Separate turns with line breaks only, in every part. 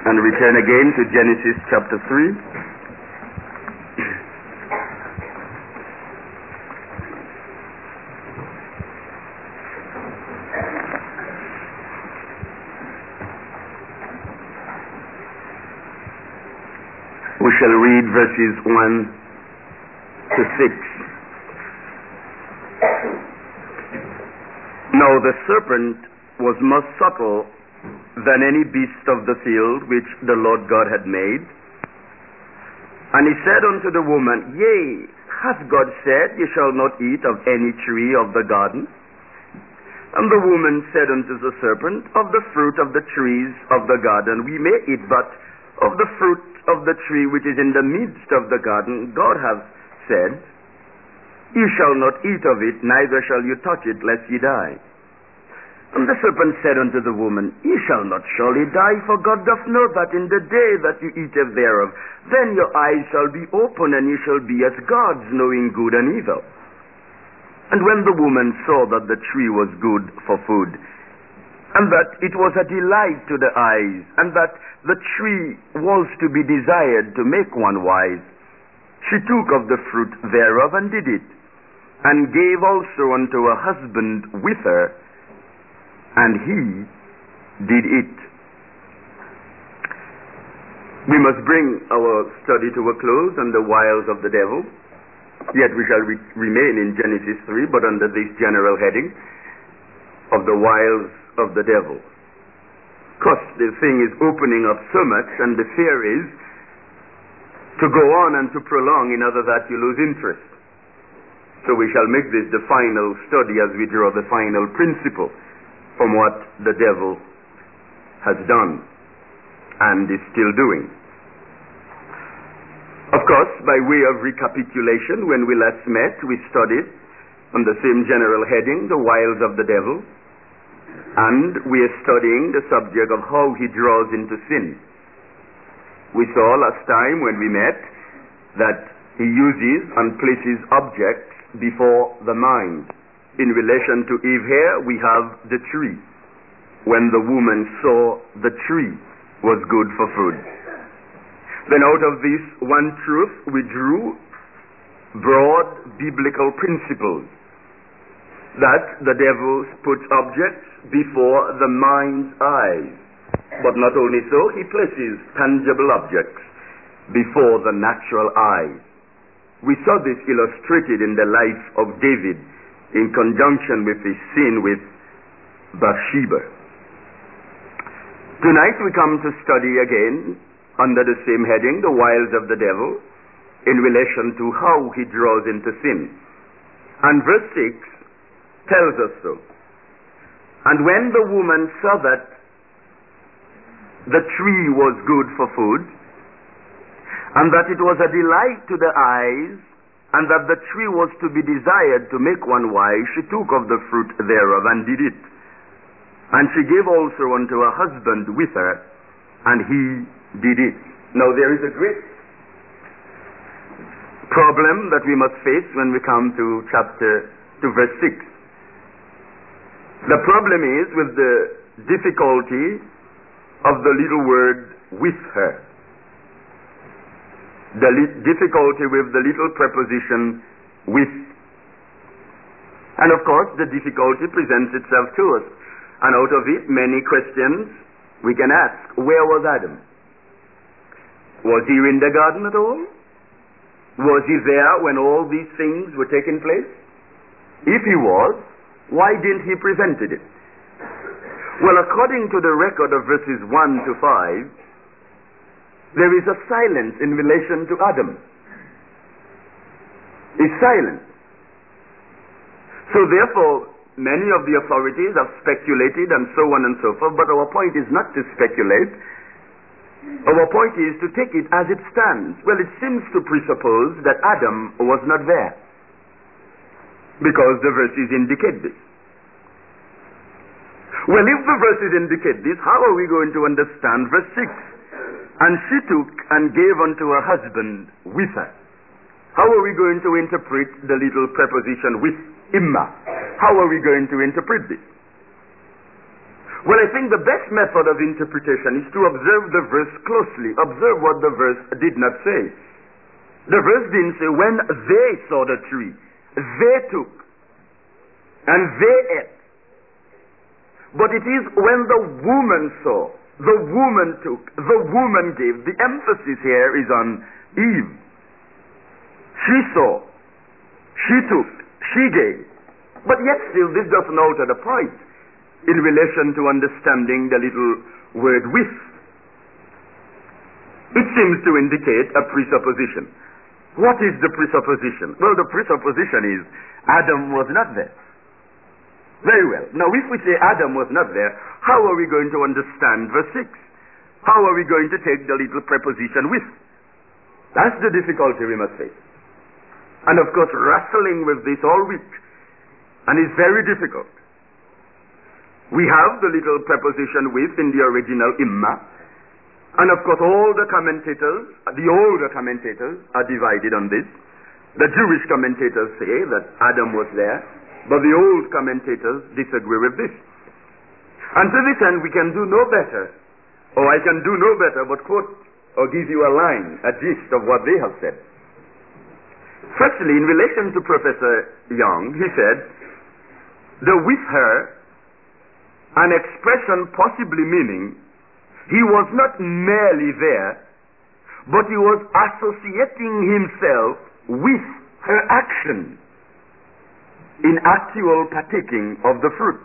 and return again to Genesis chapter 3. We shall read verses 1 to 6. Now the serpent was more subtle than any beast of the field which the Lord God had made. And he said unto the woman, Yea, hath God said, Ye shall not eat of any tree of the garden? And the woman said unto the serpent, Of the fruit of the trees of the garden we may eat, but of the fruit of the tree which is in the midst of the garden, God hath said, Ye shall not eat of it, neither shall you touch it, lest ye die. And the serpent said unto the woman, Ye shall not surely die, for God doth know that in the day that you eat of thereof, then your eyes shall be open, and ye shall be as gods, knowing good and evil. And when the woman saw that the tree was good for food, and that it was a delight to the eyes, and that the tree was to be desired to make one wise, she took of the fruit thereof and did it, and gave also unto her husband with her, and he did it. We must bring our study to a close on the wiles of the devil. Yet we shall remain in Genesis 3, but under this general heading of the wiles of the devil. Because the thing is opening up so much, and the fear is to go on and to prolong in order that you lose interest. So we shall make this the final study as we draw the final principle from what the devil has done and is still doing. Of course, by way of recapitulation, when we last met, we studied on the same general heading, the wiles of the devil, and we are studying the subject of how he draws into sin. We saw last time when we met that he uses and places objects before the mind. In relation to Eve here, we have the tree. When the woman saw the tree was good for food. Then out of this one truth, we drew broad biblical principles. That the devil puts objects before the mind's eyes. But not only so, he places tangible objects before the natural eyes. We saw this illustrated in the life of David in conjunction with his sin with Bathsheba. Tonight we come to study again under the same heading, the wiles of the devil, in relation to how he draws into sin. And verse 6 tells us so. And when the woman saw that the tree was good for food, and that it was a delight to the eyes, and that the tree was to be desired to make one wise, she took of the fruit thereof and did it. And she gave also unto her husband with her, and he did it. Now there is a great problem that we must face when we come to verse 6. The problem is with the difficulty of the little word with her. The difficulty with the little preposition with. And of course the difficulty presents itself to us. And out of it many questions we can ask. Where was Adam? Was he in the garden at all? Was he there when all these things were taking place? If he was, why didn't he present it? Well, according to the record of verses 1 to 5, there is a silence in relation to Adam. He's silent. So therefore, many of the authorities have speculated and so on and so forth, but our point is not to speculate. Our point is to take it as it stands. Well, it seems to presuppose that Adam was not there, because the verses indicate this. Well, if the verses indicate this, how are we going to understand verse 6? And she took and gave unto her husband with her. How are we going to interpret the little preposition with, imma? How are we going to interpret this? Well, I think the best method of interpretation is to observe the verse closely. Observe what the verse did not say. The verse didn't say when they saw the tree, they took, and they ate. But it is when the woman saw, the woman took, the woman gave. The emphasis here is on Eve. She saw, she took, she gave. But yet still this doesn't alter the point in relation to understanding the little word with. It seems to indicate a presupposition. What is the presupposition? Well, the presupposition is Adam was not there. Very well. Now, if we say Adam was not there, how are we going to understand verse 6? How are we going to take the little preposition with? That's the difficulty we must face. And of course, wrestling with this all week. And it's very difficult. We have the little preposition with in the original imma. And of course, all the commentators, the older commentators, are divided on this. The Jewish commentators say that Adam was there, but the old commentators disagree with this. And to this end, we can do no better, or I can do no better but quote or give you a line, a gist of what they have said. Firstly, in relation to Professor Young, he said, the with her, an expression possibly meaning he was not merely there, but he was associating himself with her action in actual partaking of the fruit.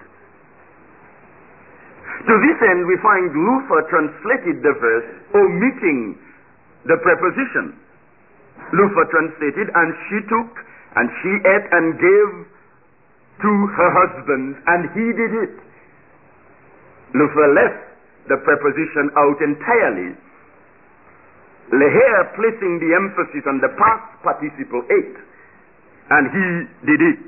To this end, we find Luther translated the verse omitting the preposition. Luther translated, and she took, and she ate and gave to her husband, and he did it. Luther left the preposition out entirely, here placing the emphasis on the past participle ate, and he did it.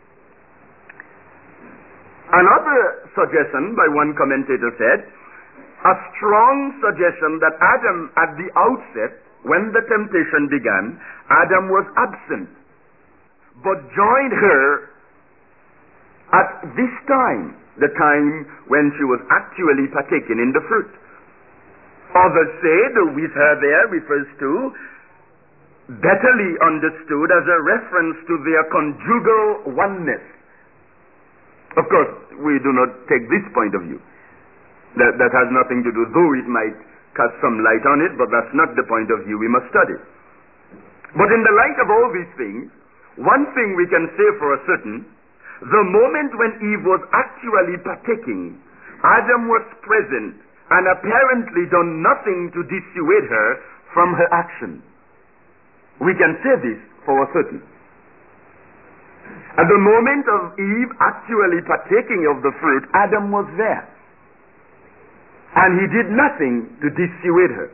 Another suggestion by one commentator said, a strong suggestion that Adam at the outset, when the temptation began, Adam was absent, but joined her at this time, the time when she was actually partaking in the fruit. Others say the with her there refers to, betterly understood as a reference to their conjugal oneness. Of course, we do not take this point of view. That has nothing to do, though it might cast some light on it, but that's not the point of view we must study. But in the light of all these things, one thing we can say for a certain, the moment when Eve was actually partaking, Adam was present and apparently done nothing to dissuade her from her action. We can say this for a certain. At the moment of Eve actually partaking of the fruit, Adam was there. And he did nothing to dissuade her.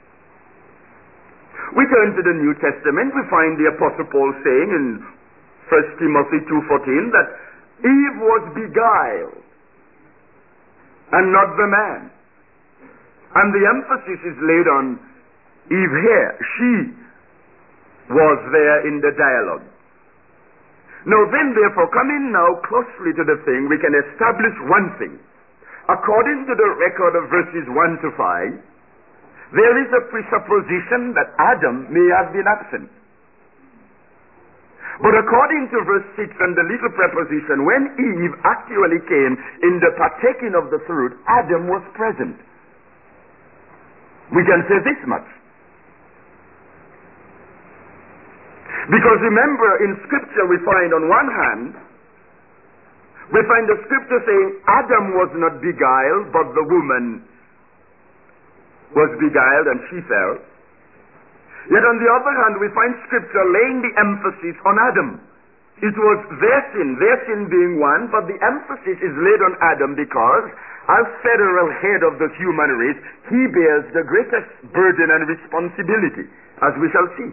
We turn to the New Testament, we find the Apostle Paul saying in 1 Timothy 2:14 that Eve was beguiled and not the man. And the emphasis is laid on Eve here. She was there in the dialogue. Now then, therefore, coming now closely to the thing, we can establish one thing. According to the record of verses 1 to 5, there is a presupposition that Adam may have been absent. But according to verse 6 and the little preposition, when Eve actually came in the partaking of the fruit, Adam was present. We can say this much. Because remember, in Scripture we find on one hand, we find the Scripture saying Adam was not beguiled, but the woman was beguiled and she fell. Yet on the other hand, we find Scripture laying the emphasis on Adam. It was their sin being one, but the emphasis is laid on Adam because, as federal head of the human race, he bears the greatest burden and responsibility, as we shall see.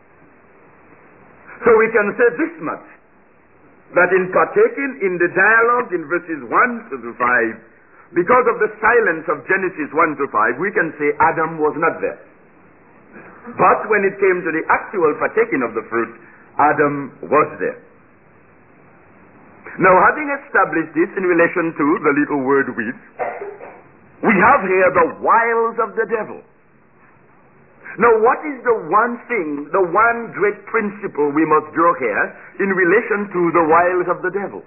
So we can say this much, that in partaking in the dialogue in verses 1 to 5, because of the silence of Genesis 1 to 5, we can say Adam was not there. But when it came to the actual partaking of the fruit, Adam was there. Now, having established this in relation to the little word with, we have here the wiles of the devil. Now, what is the one thing, the one great principle we must draw here in relation to the wiles of the devil?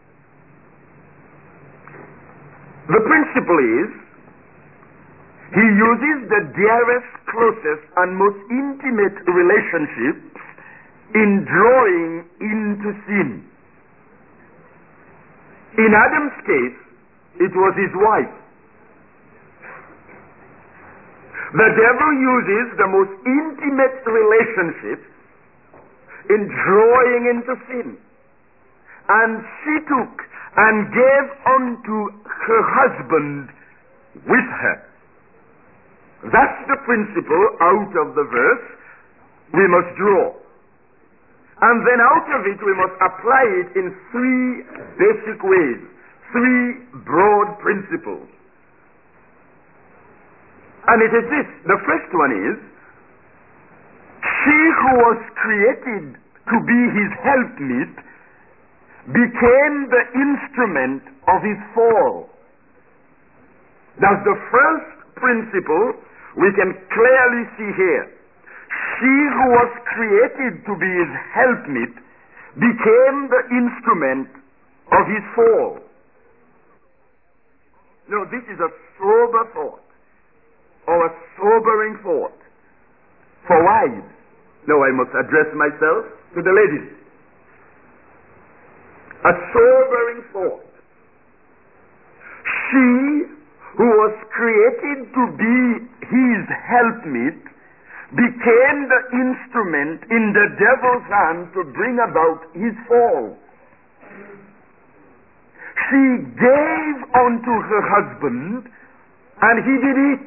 The principle is, he uses the dearest, closest, and most intimate relationships in drawing into sin. In Adam's case, it was his wife. The devil uses the most intimate relationships in drawing into sin. And she took and gave unto her husband with her. That's the principle out of the verse we must draw. And then out of it we must apply it in three basic ways, three broad principles. And it is this. The first one is, she who was created to be his helpmeet became the instrument of his fall. That's the first principle we can clearly see here. She who was created to be his helpmeet became the instrument of his fall. Now, this is a sober thought, or a sobering thought for wives. Now I must address myself to the ladies. A sobering thought. She who was created to be his helpmeet became the instrument in the devil's hand to bring about his fall. She gave unto her husband, and he did it.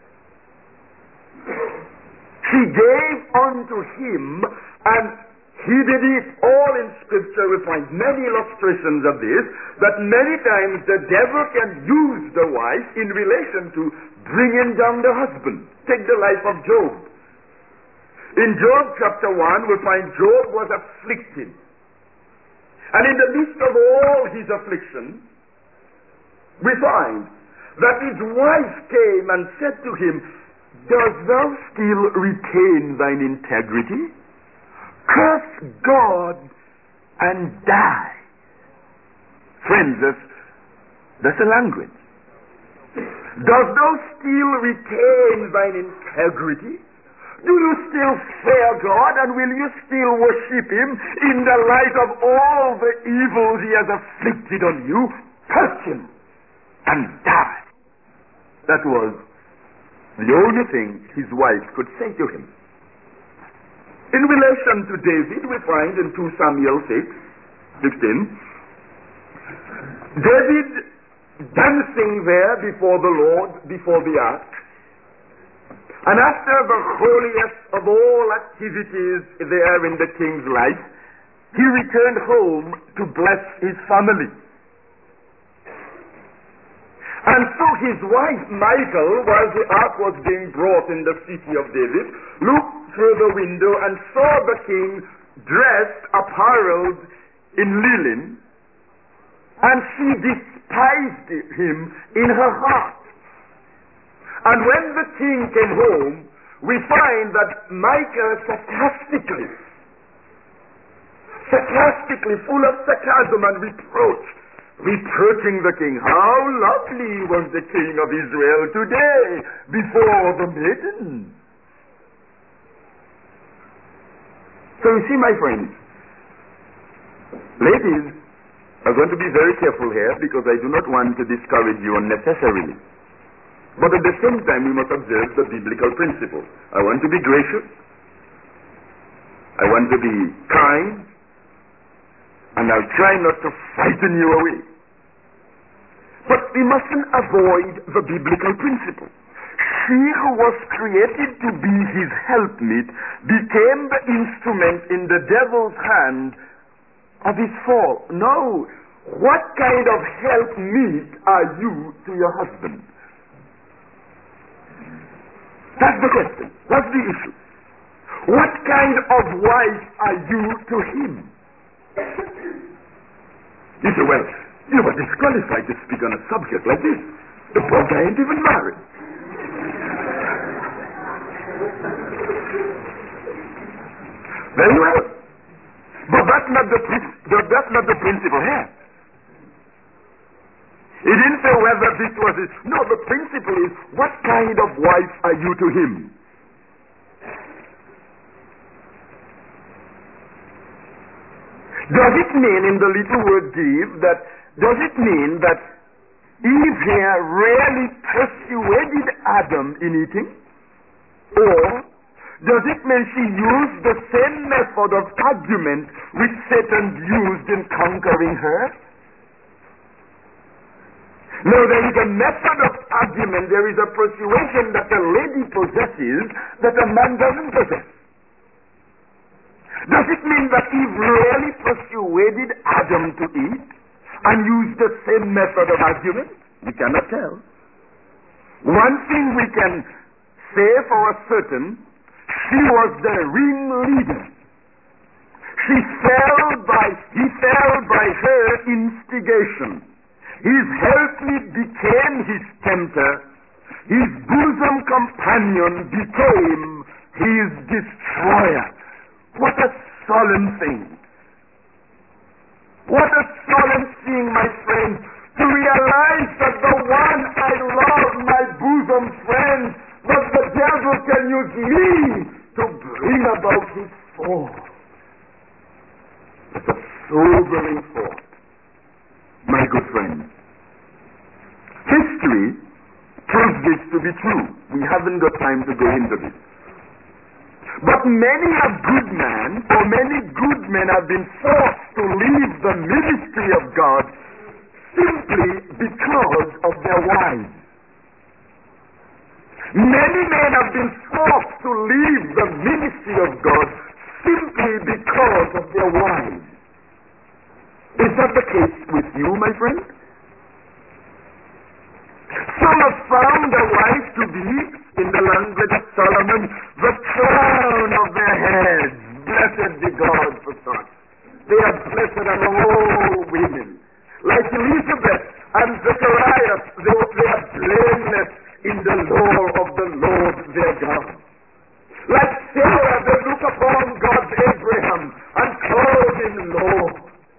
She gave unto him, and he did it. All in Scripture we find many illustrations of this, that many times the devil can use the wife in relation to bringing down the husband. Take the life of Job. In Job chapter 1 we find Job was afflicted. And in the midst of all his affliction, we find that his wife came and said to him, "Dost thou still retain thine integrity? Curse God and die." Friends, that's a language. Dost thou still retain thine integrity? Do you still fear God, and will you still worship him in the light of all the evils he has afflicted on you? Curse him and die. That was the only thing his wife could say to him. In relation to David, we find in 2 Samuel 6:16, David dancing there before the Lord, before the ark. And after the holiest of all activities there in the king's life, he returned home to bless his family. And so his wife Michal, while the ark was being brought in the city of David, looked through the window and saw the king dressed, apparelled in linen, and she despised him in her heart. And when the king came home, we find that Michal sarcastically, full of sarcasm and reproach, reproaching the king. How lovely was the king of Israel today before the maiden. So you see, my friends, ladies are going to be very careful here, because I do not want to discourage you unnecessarily. But at the same time, we must observe the biblical principle. I want to be gracious. I want to be kind. And I'll try not to frighten you away. But we mustn't avoid the biblical principle. She who was created to be his helpmeet became the instrument in the devil's hand of his fall. No. What kind of helpmeet are you to your husband? That's the question. That's the issue. What kind of wife are you to him?
You say, well, you were disqualified to speak on a subject like this. The poor guy ain't even married. Very well. But that's not the principle here. He didn't say whether this was it. No, the principle is, what kind of wife are you to him? Does it mean in the little word give does it mean that Eve here really persuaded Adam in eating? Or does it mean she used the same method of argument which Satan used in conquering her? No, there is a method of argument, there is a persuasion that a lady possesses that a man doesn't possess. Does it mean that Eve really persuaded Adam to eat and used the same method of argument? We cannot tell. One thing we can say for certain, she was the ringleader. He fell by her instigation. His helpmeet became his tempter. His bosom companion became his destroyer. What a solemn thing. What a solemn thing, my friend, to realize that the one I love, my bosom friend, but the devil can use me to bring about his fall. That's a sobering thought, my good friend. History proves this to be true. We haven't got time to go into this. But many a good man, or many good men have been forced to leave the ministry of God simply because of their wives. Many men have been forced to leave the ministry of God simply because of their wives. Is that the case with you, my friend? Some have found a wife to be, in the language of Solomon, the crown of their heads. Blessed be God for such. They are blessed among all women. Like Elizabeth and Zechariah, they are blameless in the law of the Lord their God. Like Sarah, they look upon God's Abraham and call him Lord.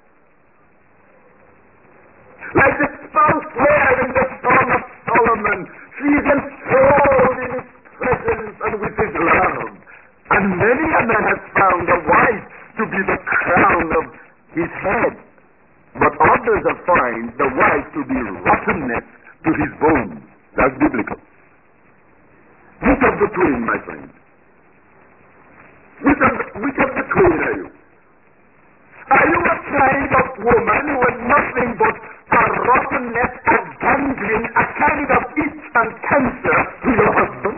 Like the spouse there in the Song of Solomon, she is enthralled in his presence and with his love. And many a man has found a wife to be the crown of his head. But others have found the wife to be rottenness to his bones. That's biblical. Which of the twain, my friend? Which of the twain are you? Are you a kind of woman who has nothing but a rottenness, a gangrene, a kind of itch and cancer to your husband?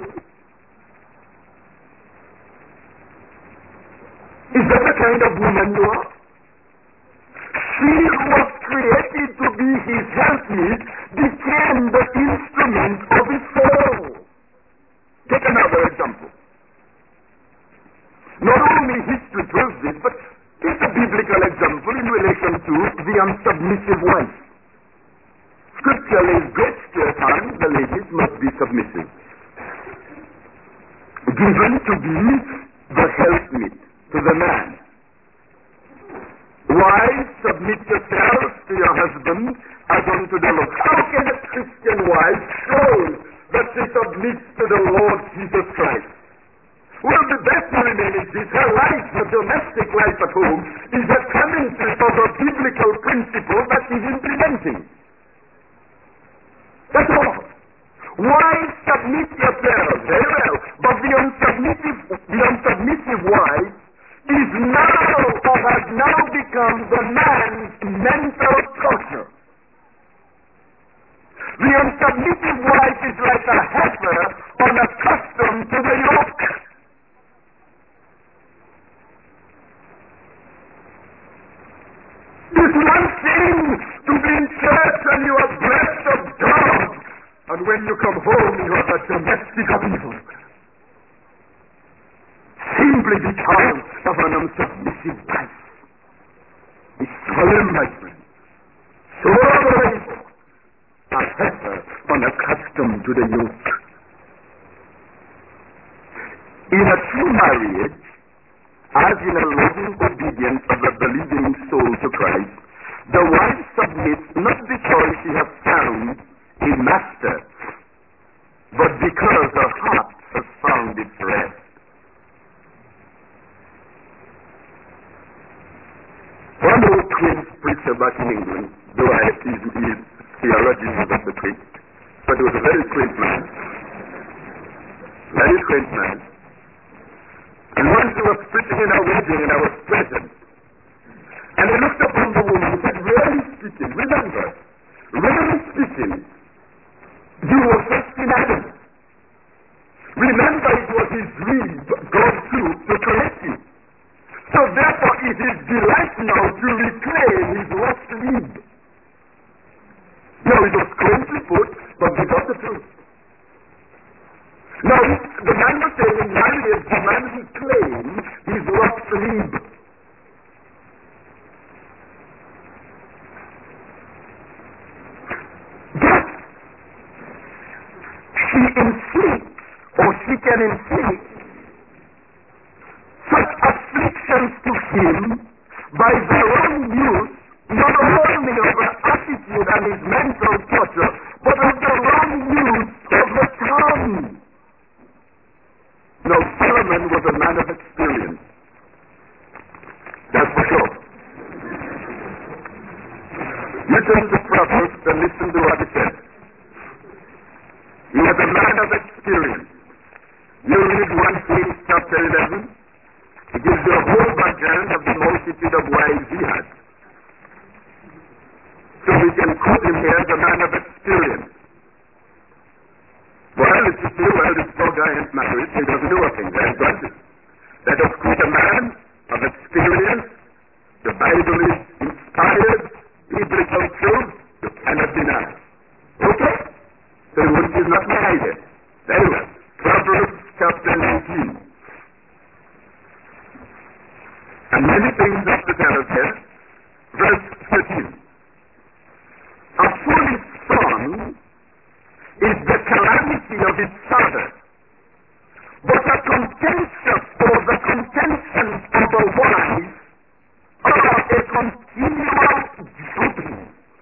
Is that the kind of woman you are? She who was created to be his helpmeet became the instrument of his fall. Take another example. Not only history proves this, but take a biblical example in relation to the unsubmissive wife. Scripture lays great stress on the ladies must be submissive. Given to be the helpmeet to the man. Wives, submit yourselves to your husband as unto the Lord. How can a Christian wife show that she submits to the Lord Jesus Christ? Well, the best remain is this: her life, her domestic life at home, is a commentary of a biblical principle that she's implementing. That's all. Why submit yourselves? Very well. But the unsubmissive wife is now, or has now become, the man's mental torture. The unsubmissive wife is like a heifer unaccustomed to the yoke. It's one thing to be in church and you are blessed of God, and when you come home you are a domestic of evil. Simply because of an unsubmissive wife. It's solemn, my friend. So a heifer unaccustomed to the yoke. In a true marriage, as in a loving obedience of a believing soul to Christ, the wife submits not because she has found a master, but because her heart has found its rest. One old Queen's preacher back in England, though his theology was not the quaint, but he was a very quaint man. Very quaint man. And once he was preaching in our wedding and I was present. And he looked upon the woman and said, really speaking, remember, really speaking, you were first in Adam. Remember it was his rib God took to correct you. So therefore it is delight now to reclaim his lost rib. Now it was closely put, but we got the truth. Now the man was saying in marriage the man reclaimed his lost rib. But she inflicts, or she can inflict, such afflictions to him by the wrong use, not only of her attitude and his mental torture, but of the wrong use of the tongue. Now Solomon was a man of experience. That's for sure. You turn to Proverbs and listen to what he said. He was a man of experience. You read 1 Kings chapter 11. It gives you a whole background of the multitude of wives he had. So we can quote him here as a man of experience. Well, if you say, well, this poor guy ain't married, he doesn't do a thing. Well, got it. Let us quote a man of experience. The Bible is inspired, biblical truth, you cannot deny. Okay? So which is not married yet. Very well. Proverbs chapter 19. And many things have to tell us here. Verse 13. A foolish son is the calamity of his father, but a contentious or the contentions of a wife are a continual drooping.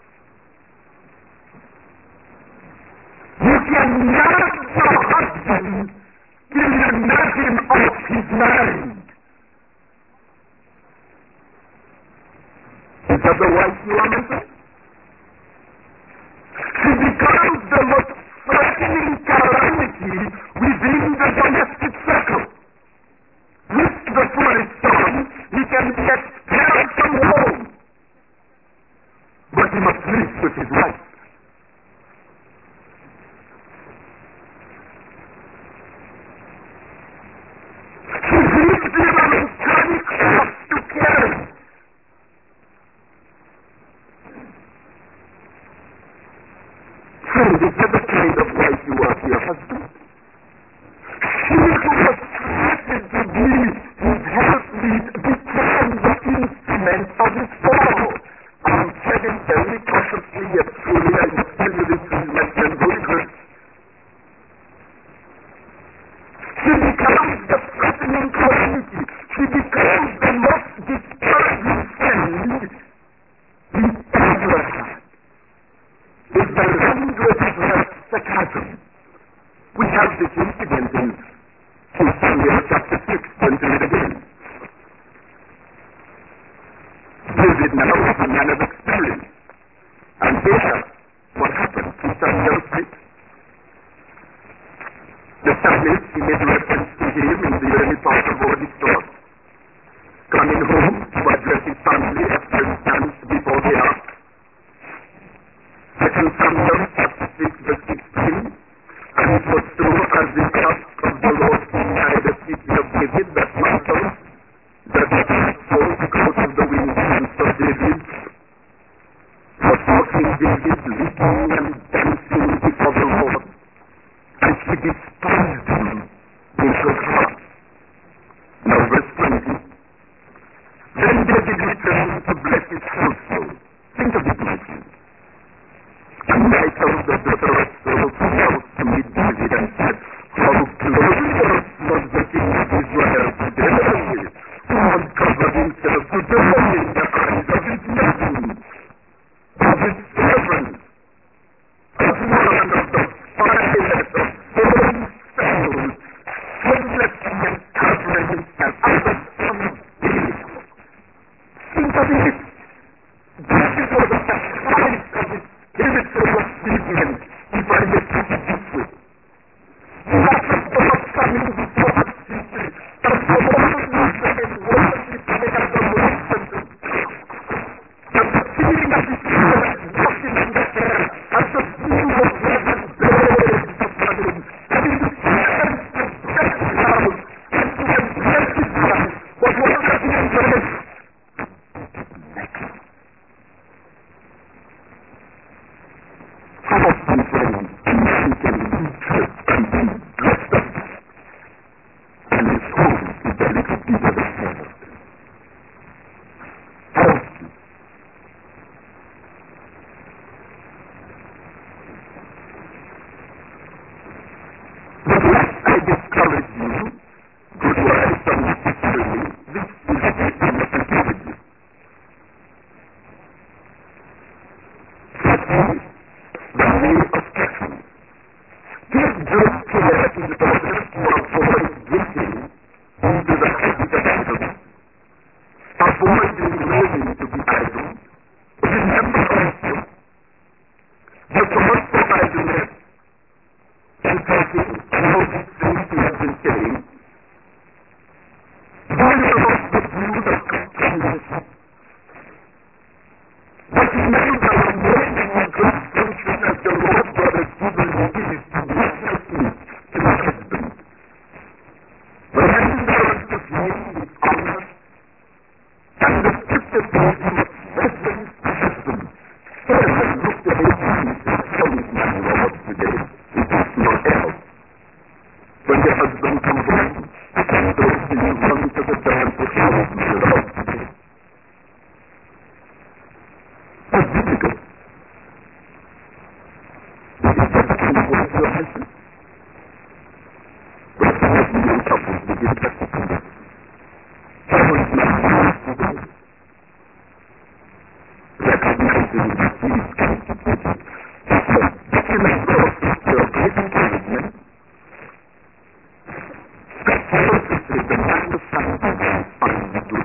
You can nag your husband till you nag him off his mind. Is that the wife you are mentioning? She becomes the most threatening calamity within the domestic circle. With the foolish son, he can be expelled from home. But he must live with his wife. She gives him an encouraging cross to carry. Friend, is that the kind of wife you are to your husband? She who was created to be his helpmeet became the instrument of his fall. I'm treading very cautiously yet truly. I must tell you this is my friend very good. She becomes the threatening calamity. She becomes the most discouraging friend he ever had. Is the language of her sarcasm. We have this incident in Samuel chapter 6, when to read again. David now was a man of experience. And here, what happened in Samuel 6? The psalmist, he made reference to him in the early part of our discourse. Coming home to address his family after he stands before the ark. 2 Samuel chapter 6 verse 16. And it was so as the ark of the Lord came nigh the city of David that my son, that the earth fall because of the winged hands of David. For King David leaping and dancing before the Lord, and she despised him in discourage you, good wives and really, this is the with you. Second, the way of cashing. Give great care to the daughters who avoid getting into the habit of idleness. Avoid learning to be idle. Remember also, the command of idleness and talking and all these things we have been saying, these are not the views of Christianity. But remember, our main and good function as the Lord God has given you is to be helping to the husband. Remember his name is honor, and the scripture says you must reverence the husband. Sarah looked at his hands and told his man Robert today, it is not else. When your husband comes home, those who you run to the door and put your own to the house today. That's difficult. Is it difficult to work your husband? But some of you couples begin to understand. Someone's not used to this. Recognizing that these kinds of things. So, this is a growth to a great encouragement. That purpose is the man of science on the truth.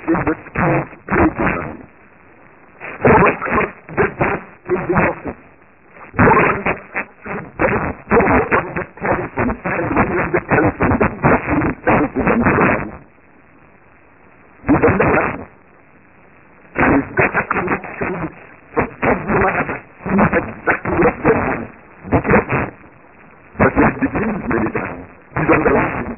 in the school's playground, or across the desk in the office, or on the door on the telephone, and ringing the telephone, the brushing sounds in the ground. You understand? There is better connection for everyone of us who knows exactly what they want. Be careful. But it begins many times. You understand?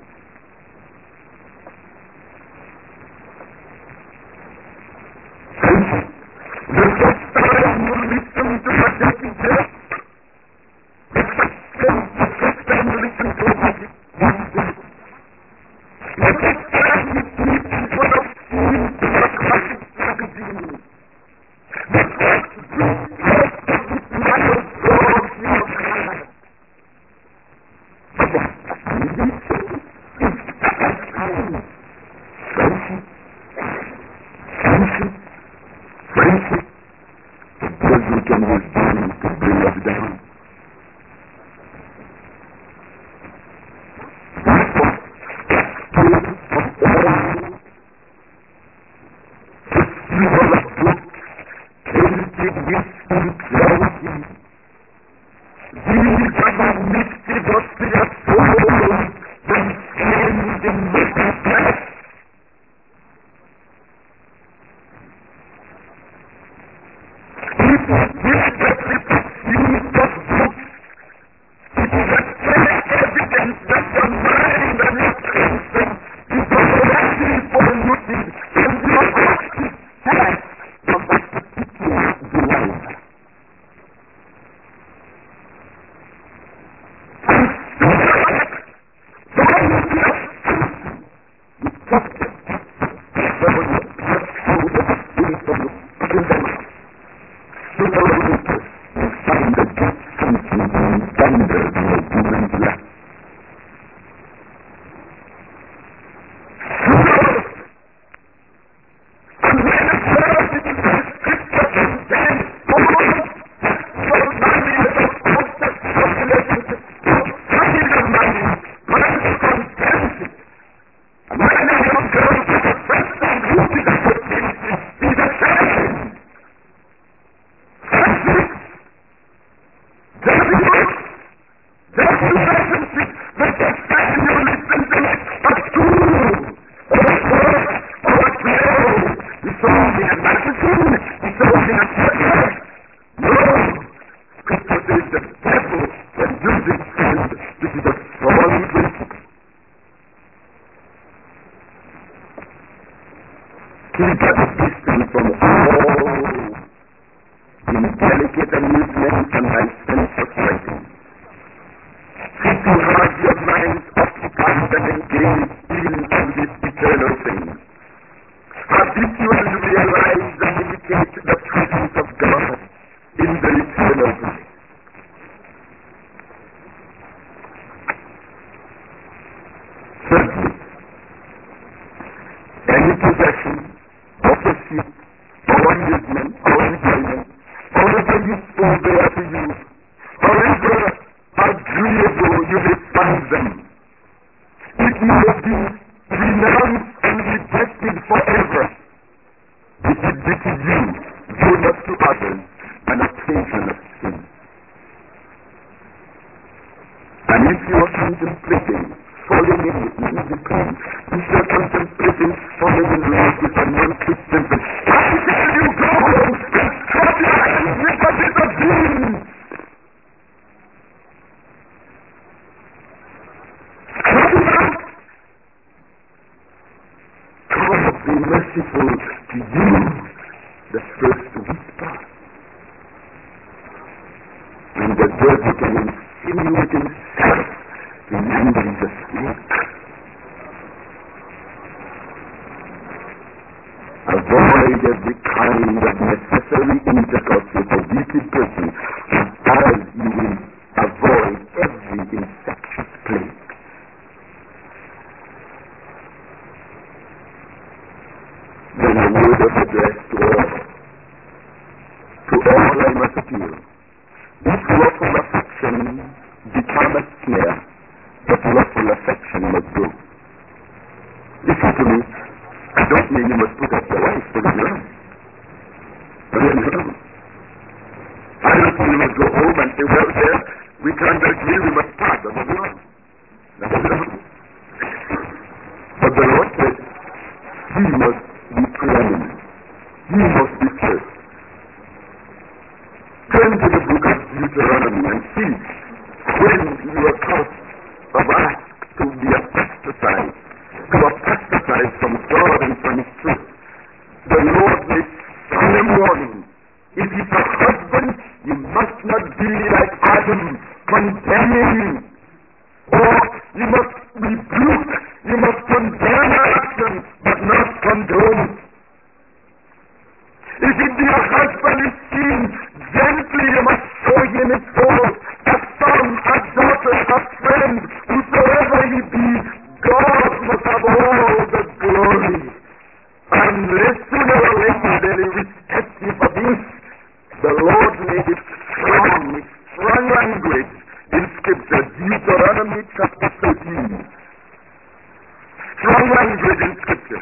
The first time you listen to what they teach, the first time you listen to what they teach, the first time you sleep before the food to the classic magazine, the first brief test of the smile of God in your eyes. But what listen is that time. Friendship, the devil can use them to bring us down. Therefore, the spirit of all, the silver of books, tainted with spirituality, these are the mysteries of their souls, the sins in the flesh. Listen to me. don't mean you must put up your wife to run around. I don't mean you must go home and say, well, there, we can't agree, we must part. That's what we want. But the Lord said, he must be preeminent. He must be first. Turn to the book of Deuteronomy and see when you are taught of ask to be apostatized, from God and from His truth. The Lord makes solemn warning. If he's a husband, you must not be like Adam, condemning. Or you must rebuke, you must condemn her action, but not condone. If it be a husband is seen, gently you must show him his fault. A son, a daughter, a friend, whosoever he be, God must have all the glory. Unless sooner or later there is respective of this, the Lord made it strong language in Scripture, Deuteronomy chapter 13. Strong language in Scripture.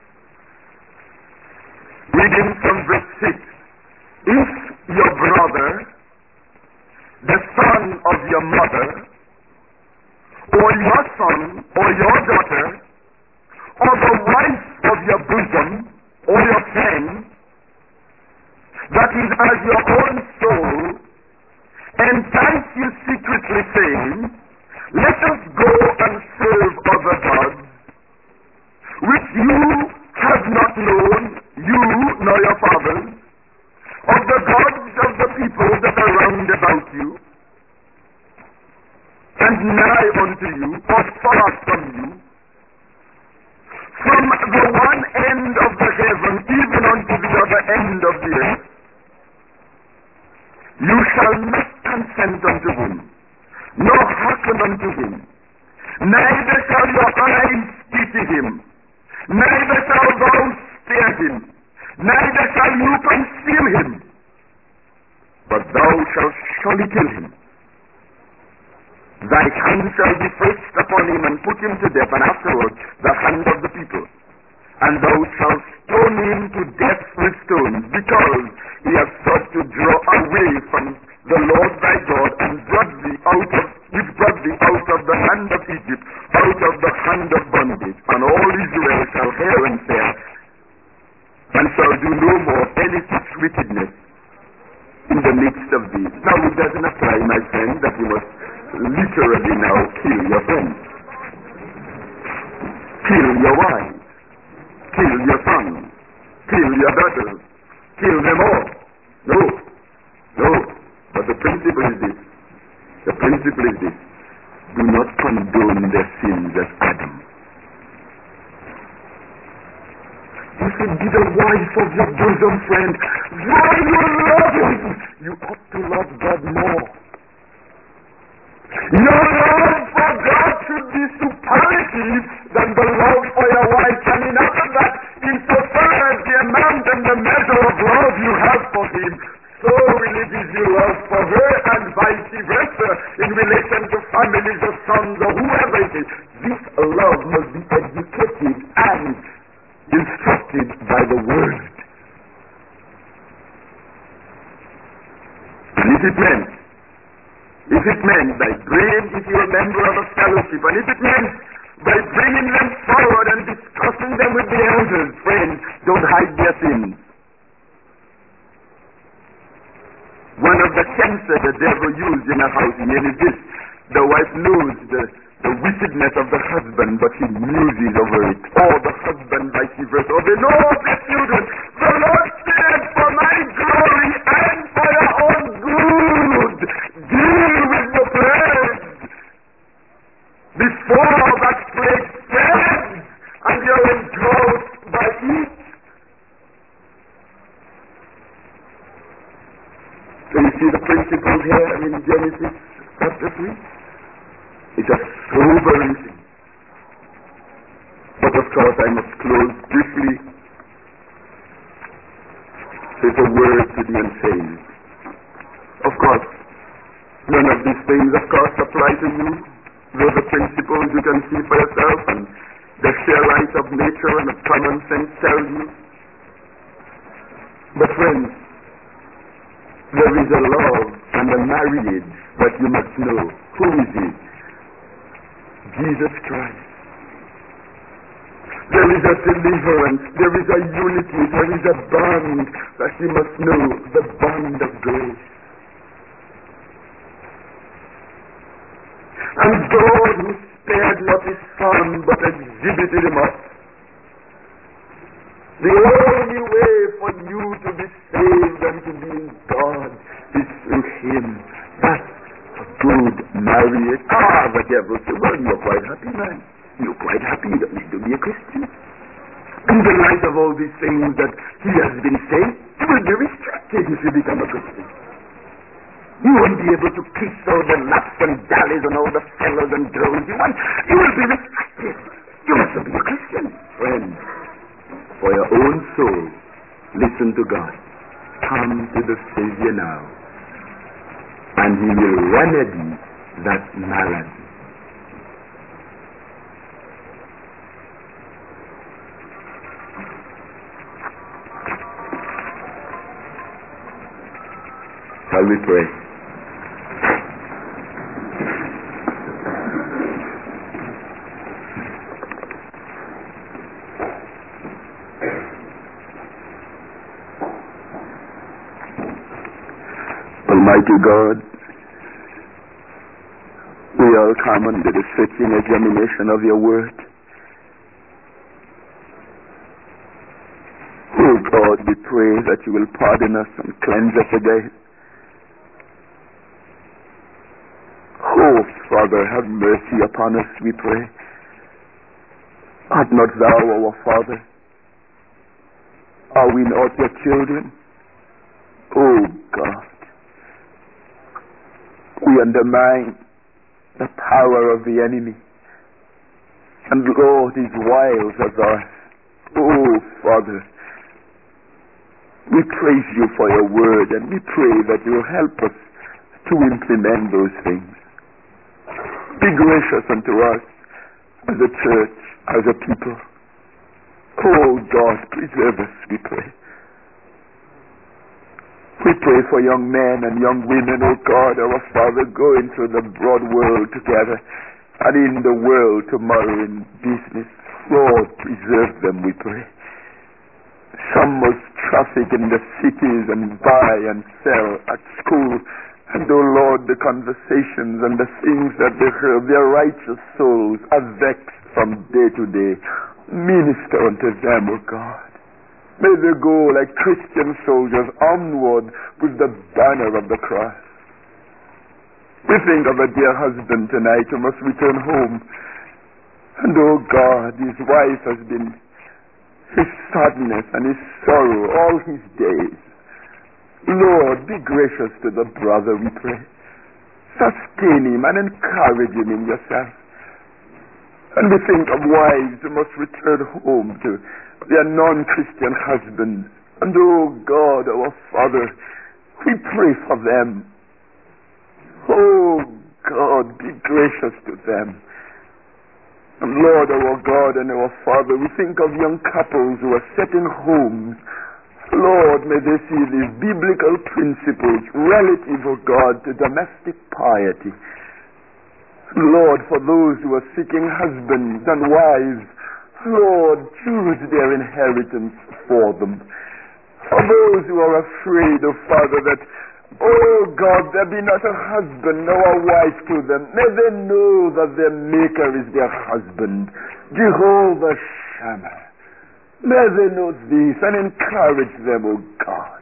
Reading from verse 6. If your brother, the son of your mother, or your son, or your daughter, or the wife of your bosom, or your friend, that is as your own soul, entice you secretly, saying, let us go and serve other gods, which you have not known, you nor your fathers, of the gods of the people that are round about you, and nigh unto you, or far from you, from the one end of the heaven even unto the other end of the earth, you shall not consent unto him, nor hearken unto him, neither shall your eyes pity him, neither shall thou spare him, neither shall you conceal him, but thou shalt surely kill him. Thy hand shall be first upon him and put him to death, and afterwards the hand of the people. And thou shalt stone him to death with stones, because he hath sought to draw away from the Lord thy God, and brought thee out of the hand of Egypt, out of the hand of bondage. And all Israel shall hear and fear, and shall do no more any such wickedness in the midst of thee. Now it doesn't apply, my friend, that you must literally now kill your friends, kill your wife, kill your son, kill your daughters, kill them all. No. But the principle is this. Do not condone their sins as Adam. You should be the wife of your bosom friend. Why you love him? You ought to love God more. Your love for God should be superlative than the love for your wife. And in after that, insofar as the amount and the measure of love you have for him, so will he give you love for her, and vice versa, in relation to families or sons or whoever it is. This love must be educated and instructed by the Word. And if it meant by bringing, if you're a member of a fellowship, and if it meant by bringing them forward and discussing them with the elders, friends, don't hide their sins. One of the cancer the devil used in a house is this: the wife knows the wickedness of the husband, but he muses over it. Or the husband vice versa. Or they know their children. The Lord said, for my glory and for your own good, deal with the plague before that plague spreads and you're engrossed by it. So you see the principle here in Genesis chapter 3? It's a sobering thing. But of course I must close briefly with a word to the insane. Of course, none of these things, of course, apply to you. Those are principles you can see for yourself, and the sheer right of nature and of common sense tell you. But friends, there is a love and a marriage that you must know. Who is it? Jesus Christ. There is a deliverance, there is a unity, there is a bond that you must know, the bond of grace. And God, who spared not his Son but exhibited him up, the only way for you to be saved and to be in God is through him. That's a good marriage. The devil said, well, you're quite happy, man. You're quite happy. You don't need to be a Christian. In the light of all these things that he has been saying, you will be restricted if you become a Christian. You won't be able to kiss all the laps and dallies and all the fellows and girls you want. You will be restricted. You mustn't be a Christian. Friend, for your own soul, listen to God. Come to the Savior now, and he will remedy that malady. Shall we pray? Almighty God, we all come under the searching examination of your word. Oh God, we pray that you will pardon us and cleanse us again. Oh, Father, have mercy upon us, we pray. Art not thou our Father? Are we not your children? Oh, God. We undermine the power of the enemy. And Lord, his wiles are ours. Oh, Father, we praise you for your word, and we pray that you will help us to implement those things. Be gracious unto us as a church, as a people. Oh God, preserve us, we pray. We pray for young men and young women, oh God, our Father, going through the broad world together and in the world tomorrow in business. Lord, preserve them, we pray. Some must traffic in the cities and buy and sell at school. And, oh Lord, the conversations and the things that they hear, their righteous souls are vexed from day to day. Minister unto them, oh God. May they go like Christian soldiers onward with the banner of the cross. We think of a dear husband tonight who must return home. And, oh God, his wife has been his sadness and his sorrow all his days. Lord, be gracious to the brother, we pray. Sustain him and encourage him in yourself. And we think of wives who must return home to their non-Christian husbands. And oh God, our Father, we pray for them. Oh God, be gracious to them. And Lord, our God and our Father, we think of young couples who are set in homes. Lord, may they see these biblical principles relative, oh God, to domestic piety. Lord, for those who are seeking husbands and wives, Lord, choose their inheritance for them. For those who are afraid, oh Father, that, oh God, there be not a husband nor a wife to them, may they know that their Maker is their husband, Jehovah Shammah. May they know this and encourage them, O God.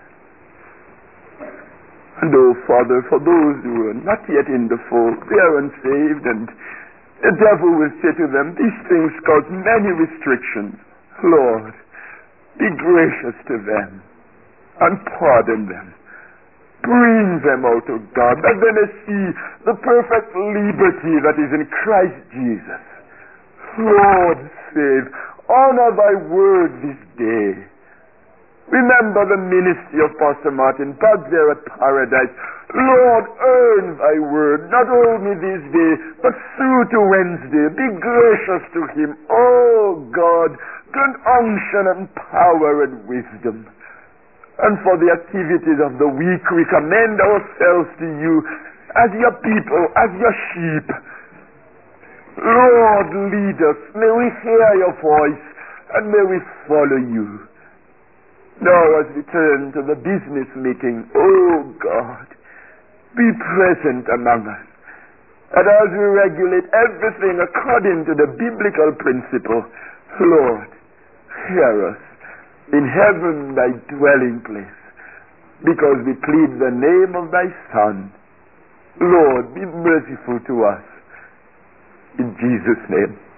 And, O Father, for those who are not yet in the fold, they are unsaved, and the devil will say to them, these things cause many restrictions. Lord, be gracious to them and pardon them. Bring them out, O God, that they may see the perfect liberty that is in Christ Jesus. Lord, save. Honor thy word this day. Remember the ministry of Pastor Martin back there at Paradise. Lord, earn thy word, not only this day, but through to Wednesday. Be gracious to him. Oh God, grant unction and power and wisdom. And for the activities of the week, we commend ourselves to you as your people, as your sheep. Lord, lead us. May we hear your voice and may we follow you. Now as we turn to the business meeting, oh God, be present among us. And as we regulate everything according to the biblical principle, Lord, hear us. In heaven thy dwelling place, because we plead the name of thy Son. Lord, be merciful to us. In Jesus' name.